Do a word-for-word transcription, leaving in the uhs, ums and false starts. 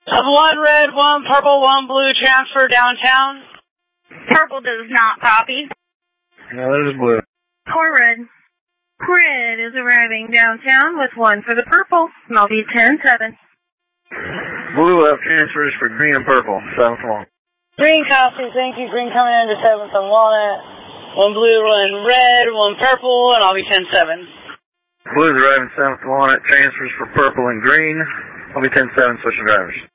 One red, one purple, one blue, transfer downtown. Purple does not copy. No, there's blue. Core red. Red is arriving downtown with one for the purple. I'll be ten seven. Blue left transfers for green and purple, seventh one. Green copy, thank you. Green coming into seventh on Walnut. One blue, one red, one purple, and I'll be ten seven. Blue's arriving seventh Walnut, transfers for purple and green. I'll be ten seven, switching drivers.